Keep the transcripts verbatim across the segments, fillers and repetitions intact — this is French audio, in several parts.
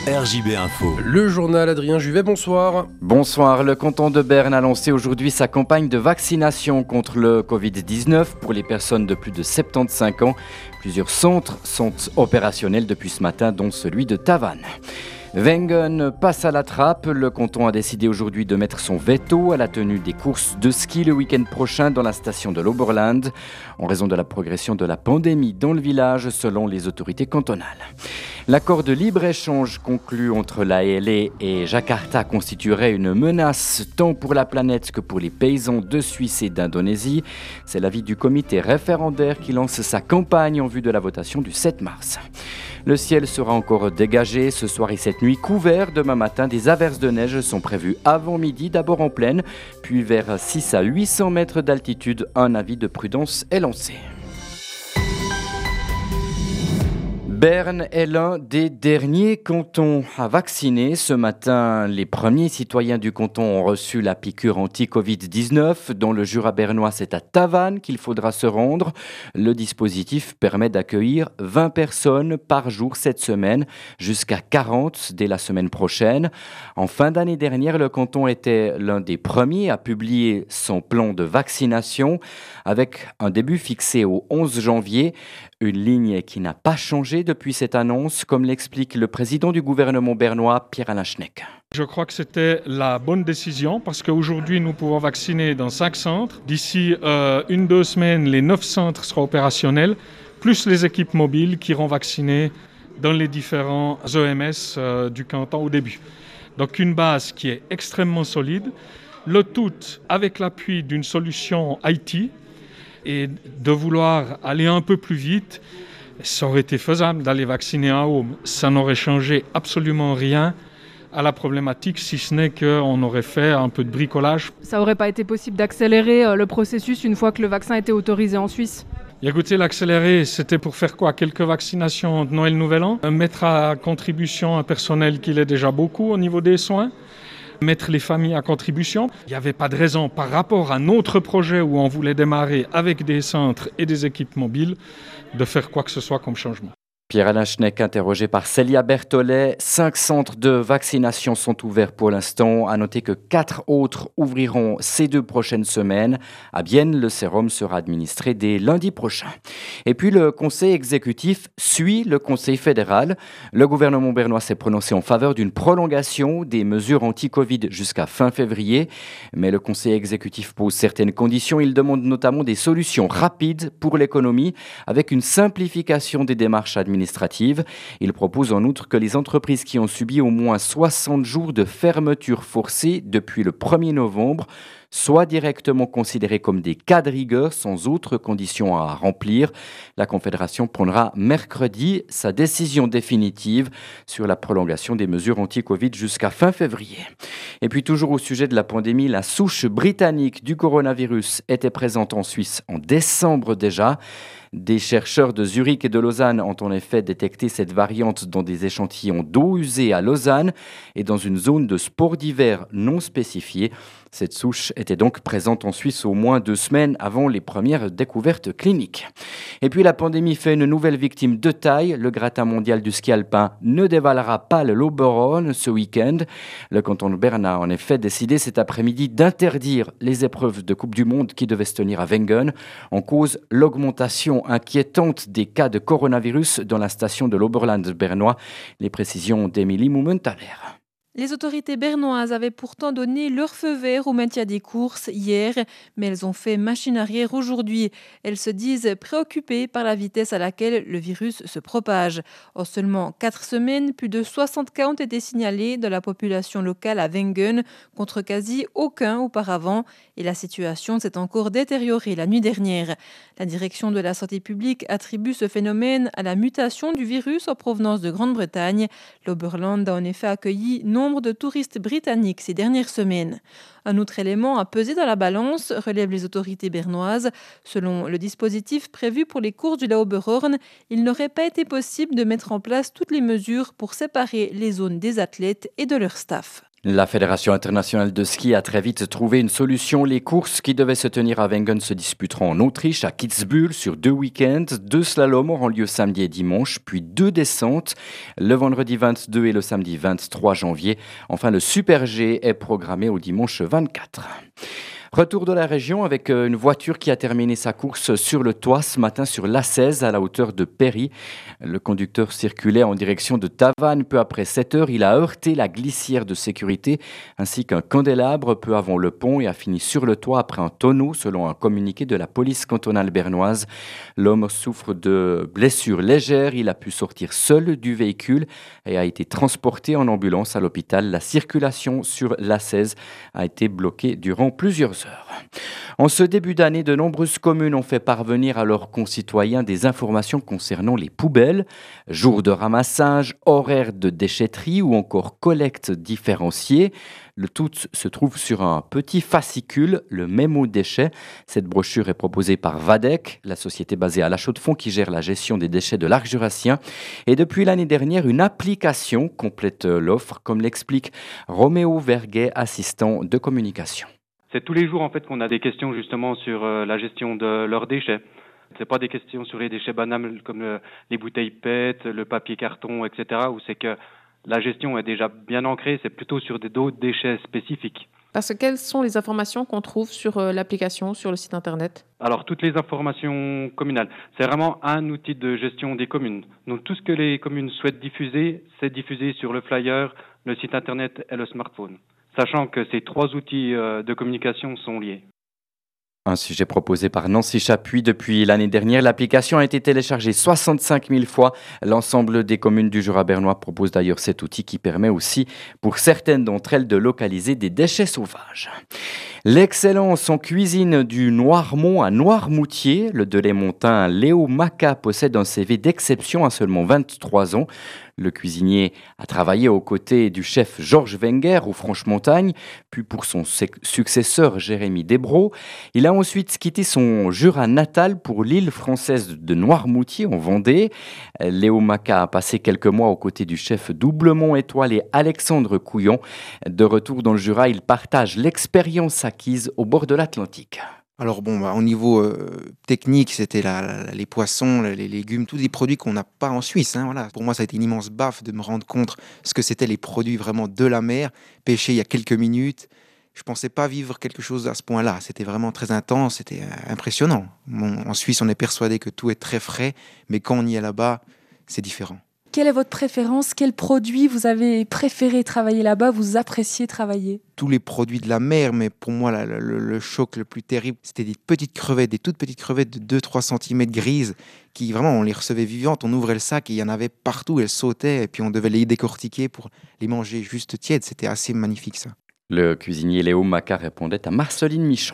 R J B Info. Le journal Adrien Juvet, bonsoir. Bonsoir, le canton de Berne a lancé aujourd'hui sa campagne de vaccination contre le covid dix-neuf pour les personnes de plus de soixante-quinze ans. Plusieurs centres sont opérationnels depuis ce matin, dont celui de Tavannes. Wengen passe à la trappe. Le canton a décidé aujourd'hui de mettre son veto à la tenue des courses de ski le week-end prochain dans la station de l'Oberland, en raison de la progression de la pandémie dans le village, selon les autorités cantonales. L'accord de libre-échange conclu entre l'A L E et Jakarta constituerait une menace tant pour la planète que pour les paysans de Suisse et d'Indonésie. C'est l'avis du comité référendaire qui lance sa campagne en vue de la votation du sept mars. Le ciel sera encore dégagé ce soir et cette nuit, couvert. Demain matin, des averses de neige sont prévues avant midi, d'abord en plaine, puis vers six à huit cents mètres d'altitude. Un avis de prudence est lancé. Berne est l'un des derniers cantons à vacciner. Ce matin, les premiers citoyens du canton ont reçu la piqûre anti-covid dix-neuf. Dans le Jura bernois, c'est à Tavannes qu'il faudra se rendre. Le dispositif permet d'accueillir vingt personnes par jour cette semaine, jusqu'à quarante dès la semaine prochaine. En fin d'année dernière, le canton était l'un des premiers à publier son plan de vaccination, avec un début fixé au onze janvier. Une ligne qui n'a pas changé depuis cette annonce, comme l'explique le président du gouvernement bernois, Pierre-Alain Schneck. Je crois que c'était la bonne décision parce qu'aujourd'hui, nous pouvons vacciner dans cinq centres. D'ici euh, une, deux semaines, les neuf centres seront opérationnels, plus les équipes mobiles qui iront vacciner dans les différents E M S euh, du canton au début. Donc une base qui est extrêmement solide, le tout avec l'appui d'une solution I T. Et de vouloir aller un peu plus vite, ça aurait été faisable d'aller vacciner à home. Ça n'aurait changé absolument rien à la problématique, si ce n'est qu'on aurait fait un peu de bricolage. Ça n'aurait pas été possible d'accélérer le processus une fois que le vaccin était autorisé en Suisse ? Et écoutez, l'accélérer, c'était pour faire quoi ? Quelques vaccinations de Noël-Nouvel An, mettre à contribution un personnel qui l'est déjà beaucoup au niveau des soins, mettre les familles à contribution. Il n'y avait pas de raison par rapport à notre projet où on voulait démarrer avec des centres et des équipes mobiles de faire quoi que ce soit comme changement. Pierre-Alain Schneck, interrogé par Célia Berthollet. Cinq centres de vaccination sont ouverts pour l'instant. À noter que quatre autres ouvriront ces deux prochaines semaines. À Bienne, le sérum sera administré dès lundi prochain. Et puis le Conseil exécutif suit le Conseil fédéral. Le gouvernement bernois s'est prononcé en faveur d'une prolongation des mesures anti-Covid jusqu'à fin février. Mais le Conseil exécutif pose certaines conditions. Il demande notamment des solutions rapides pour l'économie avec une simplification des démarches administratives. administrative. Il propose en outre que les entreprises qui ont subi au moins soixante jours de fermeture forcée depuis le premier novembre soient directement considérées comme des cas de rigueur sans autres conditions à remplir. La Confédération prendra mercredi sa décision définitive sur la prolongation des mesures anti-Covid jusqu'à fin février. Et puis toujours au sujet de la pandémie, la souche britannique du coronavirus était présente en Suisse en décembre déjà. Des chercheurs de Zurich et de Lausanne ont en effet détecté cette variante dans des échantillons d'eau usée à Lausanne et dans une zone de sport d'hiver non spécifiée. Cette souche était donc présente en Suisse au moins deux semaines avant les premières découvertes cliniques. Et puis la pandémie fait une nouvelle victime de taille. Le gratin mondial du ski alpin ne dévalera pas le l'Oberhorn ce week-end. Le canton de Berne a en effet décidé cet après-midi d'interdire les épreuves de Coupe du Monde qui devaient se tenir à Wengen. En cause, l'augmentation inquiétante des cas de coronavirus dans la station de l'Oberland bernois. Les précisions d'Émilie Mumenthaler. Les autorités bernoises avaient pourtant donné leur feu vert au maintien des courses hier, mais elles ont fait machine arrière aujourd'hui. Elles se disent préoccupées par la vitesse à laquelle le virus se propage. En seulement quatre semaines, plus de soixante cas ont été signalés dans la population locale à Wengen, contre quasi aucun auparavant, et la situation s'est encore détériorée la nuit dernière. La direction de la santé publique attribue ce phénomène à la mutation du virus en provenance de Grande-Bretagne. L'Oberland a en effet accueilli nombre de touristes britanniques ces dernières semaines. Un autre élément à peser dans la balance, relèvent les autorités bernoises. Selon le dispositif prévu pour les courses du Lauberhorn, il n'aurait pas été possible de mettre en place toutes les mesures pour séparer les zones des athlètes et de leur staff. La Fédération internationale de ski a très vite trouvé une solution. Les courses qui devaient se tenir à Wengen se disputeront en Autriche, à Kitzbühel, sur deux week-ends. Deux slaloms auront lieu samedi et dimanche, puis deux descentes, le vendredi vingt-deux et le samedi vingt-trois janvier. Enfin, le Super G est programmé au dimanche vingt-quatre. Retour de la région avec une voiture qui a terminé sa course sur le toit ce matin sur l'A seize à la hauteur de Péry. Le conducteur circulait en direction de Tavannes. Peu après sept heures, il a heurté la glissière de sécurité ainsi qu'un candélabre peu avant le pont et a fini sur le toit après un tonneau selon un communiqué de la police cantonale bernoise. L'homme souffre de blessures légères. Il a pu sortir seul du véhicule et a été transporté en ambulance à l'hôpital. La circulation sur l'A seize a été bloquée durant plusieurs heures. En ce début d'année, de nombreuses communes ont fait parvenir à leurs concitoyens des informations concernant les poubelles, jours de ramassage, horaires de déchetterie ou encore collecte différenciée. Le tout se trouve sur un petit fascicule, le mémo déchets. Cette brochure est proposée par Vadec, la société basée à La Chaux-de-Fonds qui gère la gestion des déchets de l'Arc jurassien. Et depuis l'année dernière, une application complète l'offre, comme l'explique Roméo Verguet, assistant de communication. C'est tous les jours en fait qu'on a des questions justement sur euh, la gestion de leurs déchets. C'est pas des questions sur les déchets banals comme le, les bouteilles P E T, le papier carton, et cetera. Où c'est que la gestion est déjà bien ancrée. C'est plutôt sur des, d'autres déchets spécifiques. Parce que quelles sont les informations qu'on trouve sur euh, l'application, sur le site internet ? Alors toutes les informations communales. C'est vraiment un outil de gestion des communes. Donc tout ce que les communes souhaitent diffuser, c'est diffusé sur le flyer, le site internet et le smartphone. Sachant que ces trois outils de communication sont liés. Un sujet proposé par Nancy Chapuis. Depuis l'année dernière, l'application a été téléchargée soixante-cinq mille fois. L'ensemble des communes du Jura bernois propose d'ailleurs cet outil qui permet aussi, pour certaines d'entre elles, de localiser des déchets sauvages. L'excellence en cuisine du Noirmont à Noirmoutier. Le Delémontain Léo Maca possède un C V d'exception à seulement vingt-trois ans. Le cuisinier a travaillé aux côtés du chef Georges Wenger au Franche-Montagne, puis pour son successeur Jérémy Desbros. Il a ensuite quitté son Jura natal pour l'île française de Noirmoutier en Vendée. Léo Maca a passé quelques mois aux côtés du chef doublement étoilé Alexandre Couillon. De retour dans le Jura, il partage l'expérience acquise au bord de l'Atlantique. Alors bon, bah, au niveau euh, technique, c'était la, la, les poissons, les légumes, tous des produits qu'on n'a pas en Suisse. Hein, voilà. Pour moi, ça a été une immense baffe de me rendre compte ce que c'était les produits vraiment de la mer, pêchés il y a quelques minutes. Je ne pensais pas vivre quelque chose à ce point-là. C'était vraiment très intense, c'était euh, impressionnant. Bon, en Suisse, on est persuadé que tout est très frais, mais quand on y est là-bas, c'est différent. Quelle est votre préférence ? Quel produit vous avez préféré travailler là-bas, vous appréciez travailler ? Tous les produits de la mer, mais pour moi, la, le, le choc le plus terrible, c'était des petites crevettes, des toutes petites crevettes de deux à trois centimètres grises, qui vraiment, on les recevait vivantes, on ouvrait le sac et il y en avait partout, elles sautaient, et puis on devait les décortiquer pour les manger juste tièdes. C'était assez magnifique, ça. Le cuisinier Léo Maca répondait à Marceline Michon.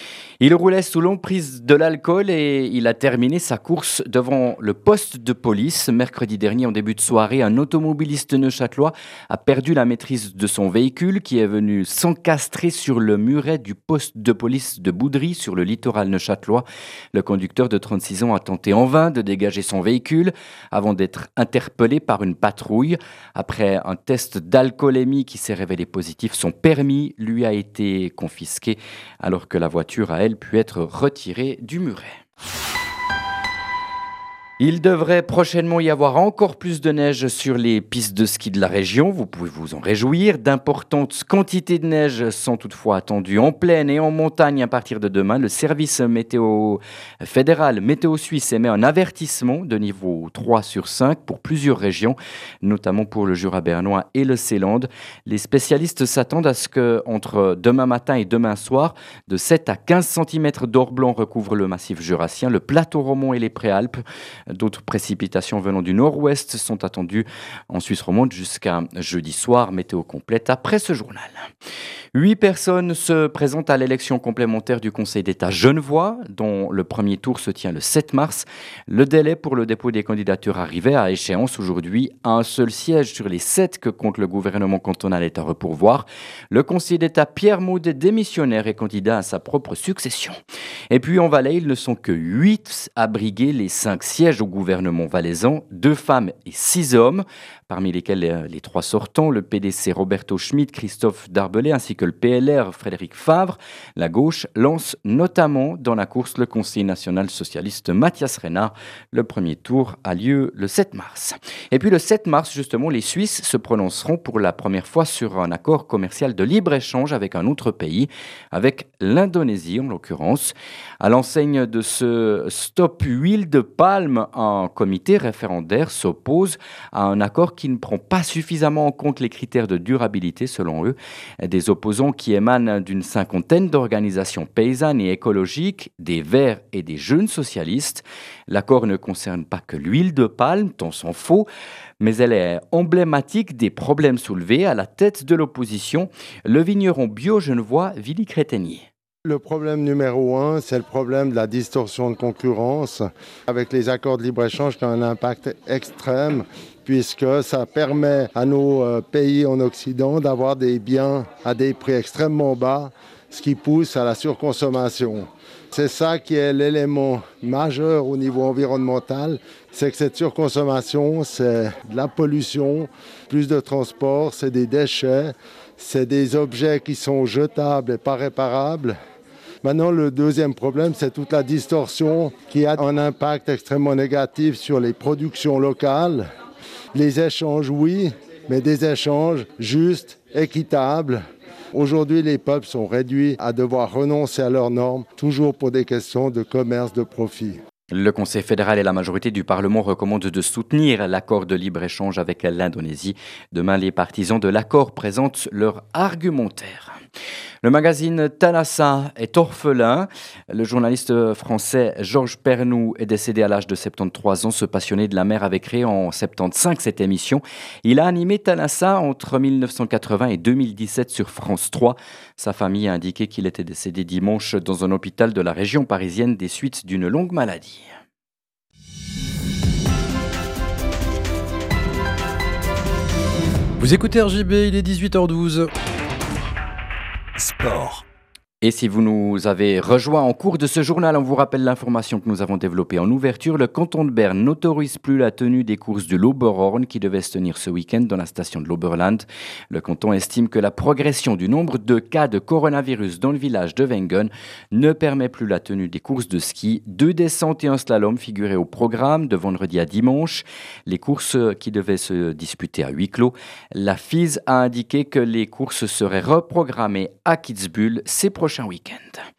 Il roulait sous l'emprise de l'alcool et il a terminé sa course devant le poste de police. Mercredi dernier, en début de soirée, un automobiliste neuchâtelois a perdu la maîtrise de son véhicule qui est venu s'encastrer sur le muret du poste de police de Boudry sur le littoral neuchâtelois. Le conducteur de trente-six ans a tenté en vain de dégager son véhicule avant d'être interpellé par une patrouille. Après un test d'alcoolémie qui s'est révélé positif, son permis lui a été confisqué alors que la voiture a elle pu être retirée du muret. Il devrait prochainement y avoir encore plus de neige sur les pistes de ski de la région. Vous pouvez vous en réjouir. D'importantes quantités de neige sont toutefois attendues en plaine et en montagne à partir de demain. Le service météo fédéral Météo Suisse émet un avertissement de niveau trois sur cinq pour plusieurs régions, notamment pour le Jura bernois et le Seeland. Les spécialistes s'attendent à ce que, entre demain matin et demain soir, de sept à quinze centimètres d'or blanc recouvrent le massif jurassien, le plateau romand et les préalpes. D'autres précipitations venant du nord-ouest sont attendues en Suisse romande jusqu'à jeudi soir. Météo complète après ce journal. Huit personnes se présentent à l'élection complémentaire du Conseil d'État genevois, dont le premier tour se tient le sept mars. Le délai pour le dépôt des candidatures arrivait à échéance aujourd'hui. Un seul siège sur les sept que compte le gouvernement cantonal est à repourvoir. Le Conseil d'État Pierre Maudet, démissionnaire, est candidat à sa propre succession. Et puis en Valais, ils ne sont que huit à briguer les cinq sièges siègent au gouvernement valaisan, deux femmes et six hommes, parmi lesquels les trois sortants, le P D C Roberto Schmidt, Christophe Darbelay, ainsi que le P L R Frédéric Favre. La gauche lance notamment dans la course le conseiller national socialiste Mathias Renard. Le premier tour a lieu le sept mars. Et puis le sept mars, justement, les Suisses se prononceront pour la première fois sur un accord commercial de libre-échange avec un autre pays, avec l'Indonésie en l'occurrence. À l'enseigne de ce Stop Huile de Palme, un comité référendaire s'oppose à un accord qui ne prend pas suffisamment en compte les critères de durabilité selon eux. Des opposants qui émanent d'une cinquantaine d'organisations paysannes et écologiques, des Verts et des Jeunes socialistes. L'accord ne concerne pas que l'huile de palme, tant s'en faut, mais elle est emblématique des problèmes soulevés. À la tête de l'opposition, le vigneron bio genevois Willy Crétaignier. Le problème numéro un, c'est le problème de la distorsion de concurrence avec les accords de libre-échange qui ont un impact extrême puisque ça permet à nos pays en Occident d'avoir des biens à des prix extrêmement bas, ce qui pousse à la surconsommation. C'est ça qui est l'élément majeur au niveau environnemental, c'est que cette surconsommation, c'est de la pollution, plus de transport, c'est des déchets, c'est des objets qui sont jetables et pas réparables. Maintenant, le deuxième problème, c'est toute la distorsion qui a un impact extrêmement négatif sur les productions locales. Les échanges, oui, mais des échanges justes, équitables. Aujourd'hui, les peuples sont réduits à devoir renoncer à leurs normes, toujours pour des questions de commerce, de profit. Le Conseil fédéral et la majorité du Parlement recommandent de soutenir l'accord de libre-échange avec l'Indonésie. Demain, les partisans de l'accord présentent leur argumentaire. Le magazine Thalassa est orphelin. Le journaliste français Georges Pernou est décédé à l'âge de soixante-treize ans. Ce passionné de la mer avait créé en soixante-quinze cette émission. Il a animé Thalassa entre mille neuf cent quatre-vingts et deux mille dix-sept sur France trois. Sa famille a indiqué qu'il était décédé dimanche dans un hôpital de la région parisienne des suites d'une longue maladie. Vous écoutez R J B, il est dix-huit heures douze. Sport. Et si vous nous avez rejoints en cours de ce journal, on vous rappelle l'information que nous avons développée en ouverture. Le canton de Berne n'autorise plus la tenue des courses du l'Oberhorn qui devaient se tenir ce week-end dans la station de l'Oberland. Le canton estime que la progression du nombre de cas de coronavirus dans le village de Wengen ne permet plus la tenue des courses de ski. Deux descentes et un slalom figuraient au programme de vendredi à dimanche. Les courses qui devaient se disputer à huis clos. La F I S a indiqué que les courses seraient reprogrammées à Kitzbühel ces prochains week-end.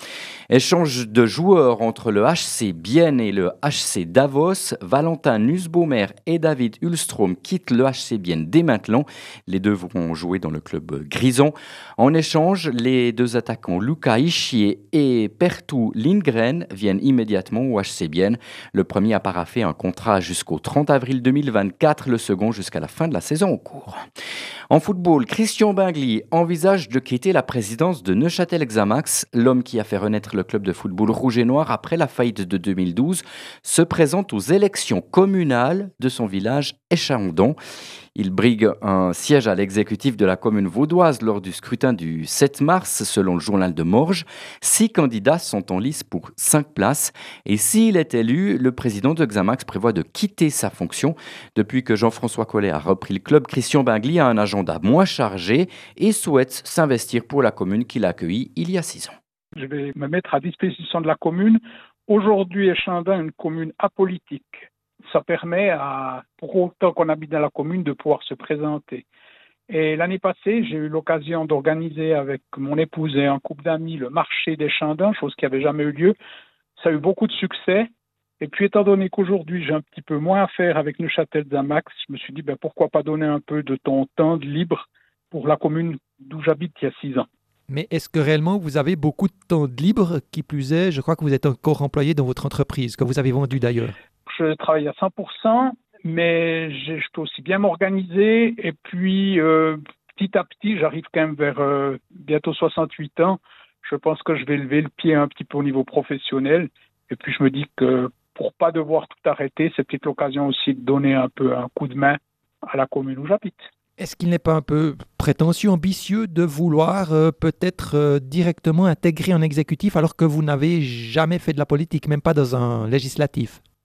Échange de joueurs entre le H C Bienne et le H C Davos. Valentin Nussbaumer et David Hulstrom quittent le H C Bienne dès maintenant. Les deux vont jouer dans le club grison. En échange, les deux attaquants Luca Ischier et Perttu Lindgren viennent immédiatement au H C Bienne. Le premier a paraphé un contrat jusqu'au trente avril deux mille vingt-quatre, le second jusqu'à la fin de la saison en cours. En football, Christian Bingli envisage de quitter la présidence de Neuchâtel Xamax. L'homme qui a fait renaître le club de football rouge et noir après la faillite de deux mille douze se présente aux élections communales de son village Échaondon. Il brigue un siège à l'exécutif de la commune vaudoise lors du scrutin du sept mars, selon le journal de Morges. Six candidats sont en lice pour cinq places. Et s'il est élu, le président de Xamax prévoit de quitter sa fonction. Depuis que Jean-François Collet a repris le club, Christian Bingli a un agenda moins chargé et souhaite s'investir pour la commune qu'il a accueillie il y a six ans. Je vais me mettre à disposition de la commune. Aujourd'hui, Échaondon est une commune apolitique. Ça permet, à, pour autant qu'on habite dans la commune, de pouvoir se présenter. Et l'année passée, j'ai eu l'occasion d'organiser avec mon épouse et un couple d'amis le marché d'Échaondon, chose qui n'avait jamais eu lieu. Ça a eu beaucoup de succès. Et puis, étant donné qu'aujourd'hui, j'ai un petit peu moins à faire avec Neuchâtel Xamax, je me suis dit, ben, pourquoi pas donner un peu de ton temps de libre pour la commune d'où j'habite il y a six ans. Mais est-ce que réellement vous avez beaucoup de temps de libre? Qui plus est, je crois que vous êtes encore employé dans votre entreprise, que vous avez vendue d'ailleurs. Je travaille à cent pour cent, mais je peux aussi bien m'organiser. Et puis, euh, petit à petit, j'arrive quand même vers euh, bientôt soixante-huit ans. Je pense que je vais lever le pied un petit peu au niveau professionnel. Et puis, je me dis que pour pas devoir tout arrêter, c'est peut-être l'occasion aussi de donner un peu un coup de main à la commune où j'habite. Est-ce qu'il n'est pas un peu prétentieux, ambitieux de vouloir euh, peut-être euh, directement intégrer un exécutif alors que vous n'avez jamais fait de la politique, même pas dans un législatif?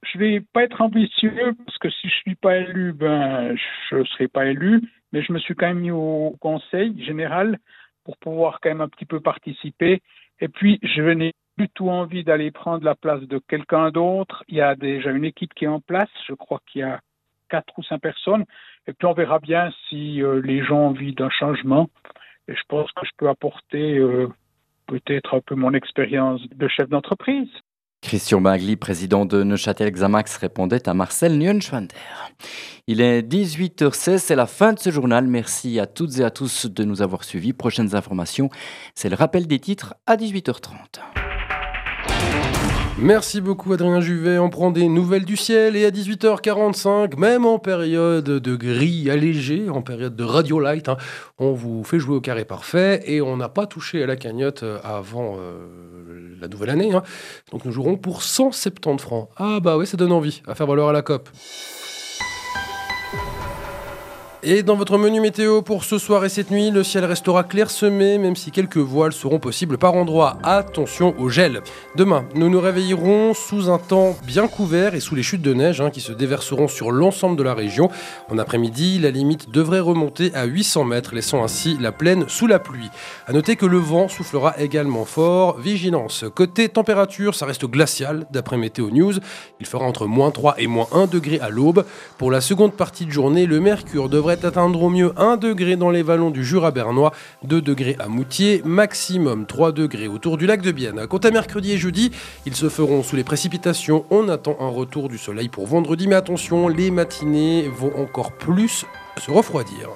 Je vais pas être ambitieux parce que si je suis pas élu, ben je serai pas élu. Mais je me suis quand même mis au conseil général pour pouvoir quand même un petit peu participer. Et puis je n'ai plus du tout envie d'aller prendre la place de quelqu'un d'autre. Il y a déjà une équipe qui est en place. Je crois qu'il y a quatre ou cinq personnes. Et puis on verra bien si euh, les gens ont envie d'un changement. Et je pense que je peux apporter euh, peut-être un peu mon expérience de chef d'entreprise. Christian Bagli, président de Neuchâtel Xamax, répondait à Marcel Neuenschwander. Il est dix-huit heures seize, c'est la fin de ce journal. Merci à toutes et à tous de nous avoir suivis. Prochaines informations, c'est le rappel des titres à dix-huit heures trente. Merci beaucoup Adrien Juvet, on prend des nouvelles du ciel et à dix-huit heures quarante-cinq, même en période de gris allégé, en période de radio light, hein, on vous fait jouer au carré parfait et on n'a pas touché à la cagnotte avant euh, la nouvelle année, hein. Donc nous jouerons pour cent soixante-dix francs. Ah bah ouais, ça donne envie, à faire valoir à la C O P. Et dans votre menu météo pour ce soir et cette nuit, le ciel restera clairsemé, même si quelques voiles seront possibles par endroits. Attention au gel. Demain, nous nous réveillerons sous un temps bien couvert et sous les chutes de neige hein, qui se déverseront sur l'ensemble de la région. En après-midi, la limite devrait remonter à huit cents mètres, laissant ainsi la plaine sous la pluie. A noter que le vent soufflera également fort. Vigilance. Côté température, ça reste glacial, d'après Météo News. Il fera entre moins trois et moins un degré à l'aube. Pour la seconde partie de journée, le mercure devrait atteindre au mieux un degré dans les vallons du Jura bernois, deux degrés à Moutier, maximum trois degrés autour du lac de Bienne. Quant à mercredi et jeudi, ils se feront sous les précipitations. On attend un retour du soleil pour vendredi, mais attention, les matinées vont encore plus se refroidir.